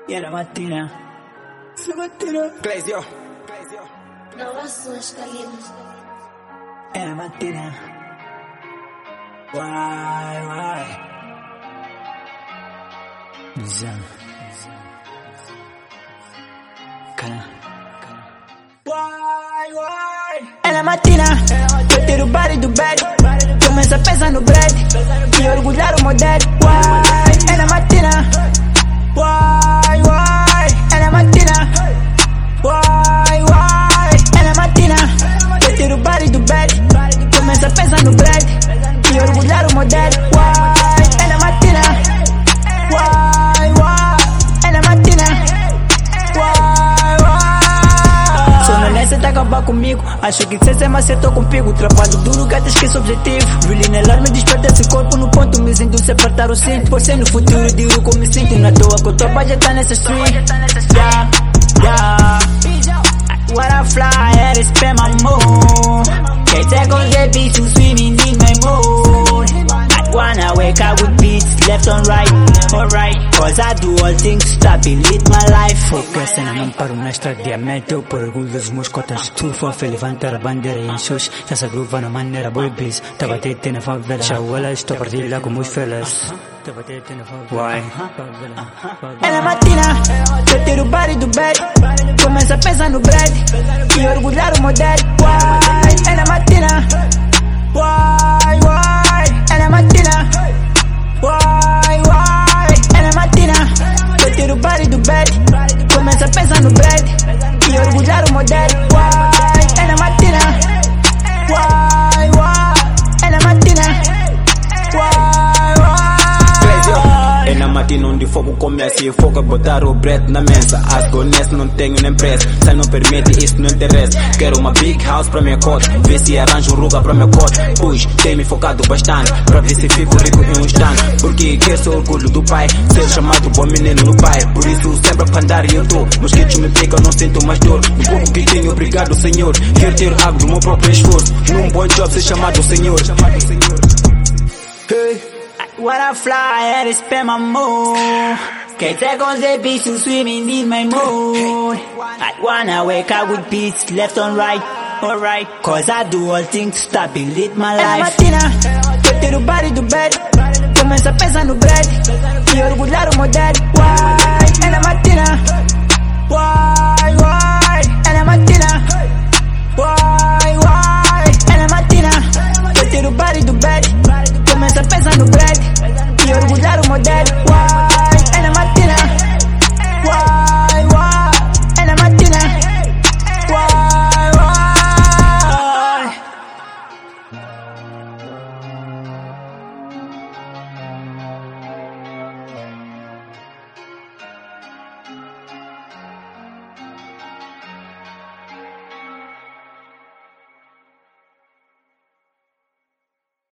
E la mattina Clesio. E la mattina Why Zan Cana Why E la mattina eu tiro o body do bed, começo a pensar no bread e orgulhar o modelo. Why E la mattina Why E la mattina Why E la mattina eu tiro o body do bed, começo a pensar no bread e orgulhar o modelo. Why E la mattina Why E la mattina Sono nessa tá acabar comigo, acho que cê mas cê tô contigo. Trabalho duro, gata, esqueço o objetivo. Really nelar me desperta esse corpo no ponto, me sinto se apertar o cinto. Por ser no futuro, digo como me sinto. Na toa que eu tô já tá nessa street. Yeah What I fly at is spend my mood. Can't take on the beach, you swimming in my mood. I wanna wake up with beats, left and right, alright. Cause I do all things to stabilize my life. Focus and I'm para uma estrada diamante. Por orgulho dos meus cotas, tu fofa, levantar a bandeira e enxos. Essa gruva na maneira boy bis. Tá batendo na favela, chauela, estou a partir lá com meus fellas. Why? E la mattina eu tiro o body do bed, começo a pensar no bread e orgulhar o modelo. Why? E la mattina Why? E la mattina Why? E la mattina eu tiro o body do bed, começo a pensar no bread e orgulhar o modelo. Why? E la mattina Why? E la mattina É na matina onde o fogo começa e o fogo é botar o bread na mesa. Acho honesto, não tenho nem pressa. Se não permite, isso não interessa. Quero uma big house pra minha cota, ver se arranjo ruga pra minha cota. Pois, tem-me focado bastante, pra ver se fico rico em um instante. Porque quero ser orgulho do pai, ser chamado bom menino no pai. Por isso sempre pra andar e eu tô. Mosquitos me picam, não sinto mais dor. Um pouco que tenho, obrigado Senhor. Quero ter algo do meu próprio esforço. Num bom job ser chamado Senhor. Hey. What I fly at is spend my mood. Can't take on the beach, you swimming in my mood. I wanna wake up with beats, left and right, alright. Cause I do all things to stabilize my life. E la mattina eu tiro o body do bed, começo a pensar no bread e orgulhar o modelo. Why? E la mattina Why? E la mattina Why? E la mattina eu tiro o body do bed, começo a pensar no bread e orgulhar o modelo. Why?